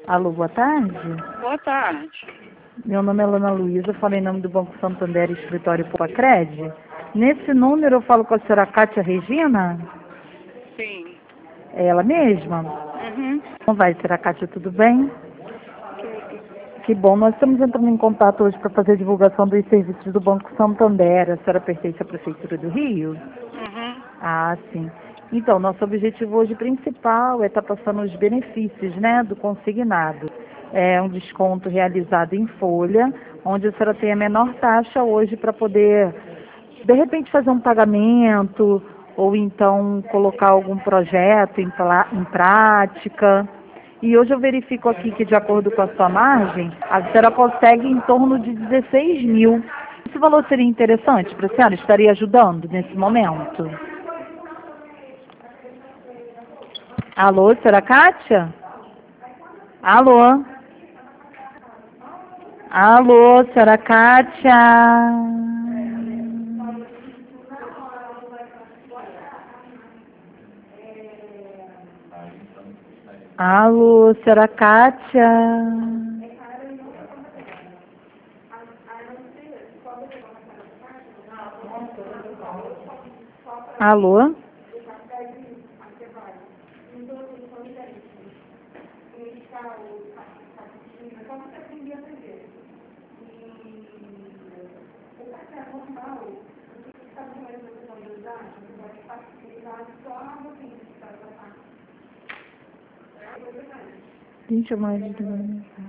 Alô, boa tarde. Boa tarde. Meu nome é Ana Luísa, falei em nome do Banco Santander, escritório Poupa-Cred. Nesse número eu falo com a senhora Cátia Regina? Sim. É ela mesma? Uhum. Como vai, senhora Cátia, tudo bem? Tudo. Que bom, nós estamos entrando em contato hoje para fazer a divulgação dos serviços do Banco Santander. A senhora pertence à Prefeitura do Rio? Uhum. Ah, sim. Então, nosso objetivo hoje principal é estar passando os benefícios, né, do consignado. É um desconto realizado em folha, onde a senhora tem a menor taxa hoje para poder, de repente, fazer um pagamento ou então colocar algum projeto em prática. E hoje eu verifico aqui que, de acordo com a sua margem, a senhora consegue em torno de 16 mil. Esse valor seria interessante para a senhora? Estaria ajudando nesse momento? Alô, senhora Kátia? Alô? Alô, senhora Kátia? Alô, senhora Kátia? Alô? Gente, mais de